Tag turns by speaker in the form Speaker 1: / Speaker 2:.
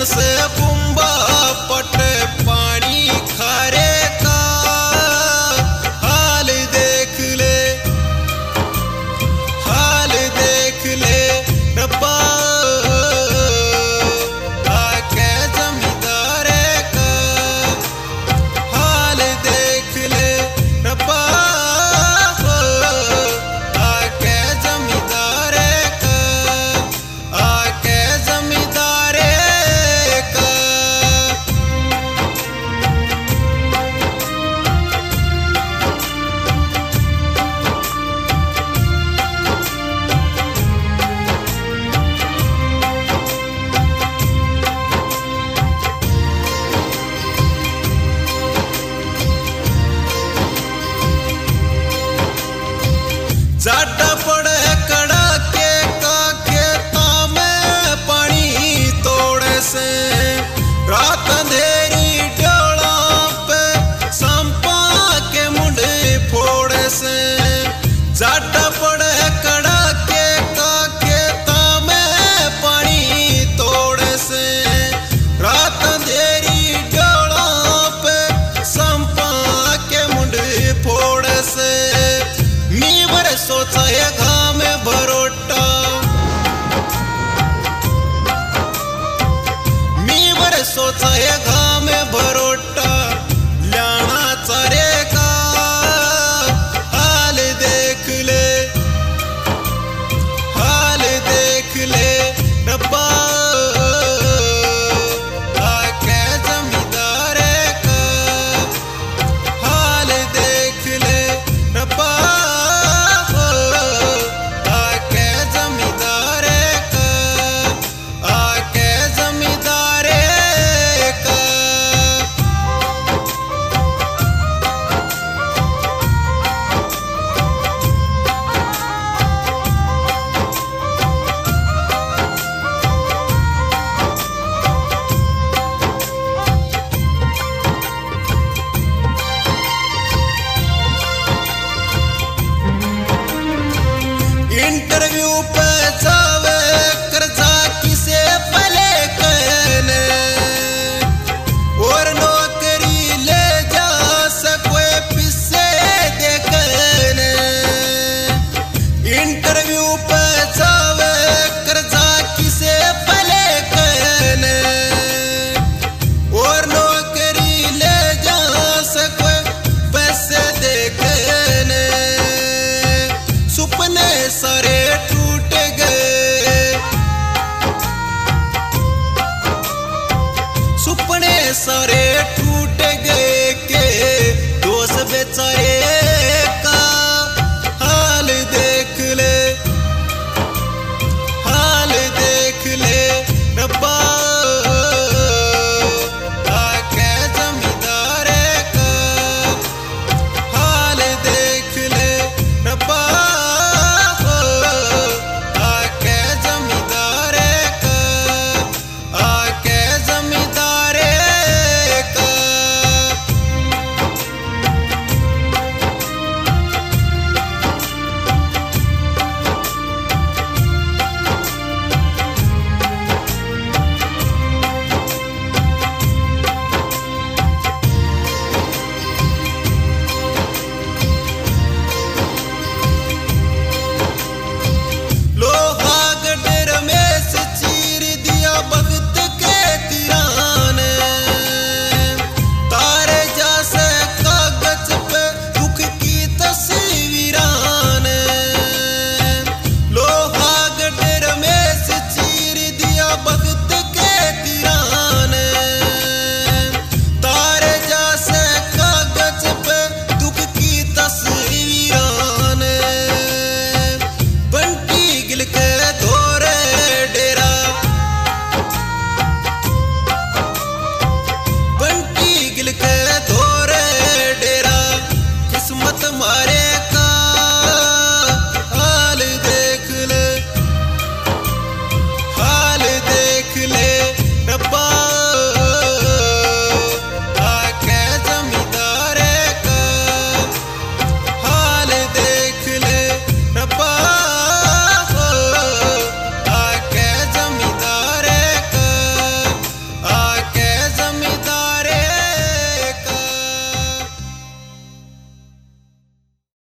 Speaker 1: से बुम्बा पट पानी खारे का हाल देख ले, हाल देख ले रब्बा आके जमींदारे का हाल देख ले रब्बा आके जमींदारे का, आके जमींदारे का। जाटा पड़े कड़ाके का खेता में पानी तोड़े से, रात अंधेरी डोला पे संपा के मुंडे फोड़े से। जाटा पड़े कड़ाके का खेता में पानी तोड़े से, रात अंधेरी डोला पे संपा के मुंडे फोड़े से। मीवर सोचा है घाम भरोटा, मीवर सोचा है घाम भरोटा लाना चारे का हाल देख ले, हाल देख ले रब्बा आके जमींदारे का हाल देख ले रब्बा आके जमींदारे का, आके जमींदारे का। इंटरव्यू पे जावे कर्जा किसे पले कहने, और नौकरी ले जा सकोए पिसे देखने। इंटरव्यू पे जावे कर्जा किसे पले कहने, और नौकरी ले जा सकोए पैसे देखने। सुपने सारे टूट गए, सुपने सारे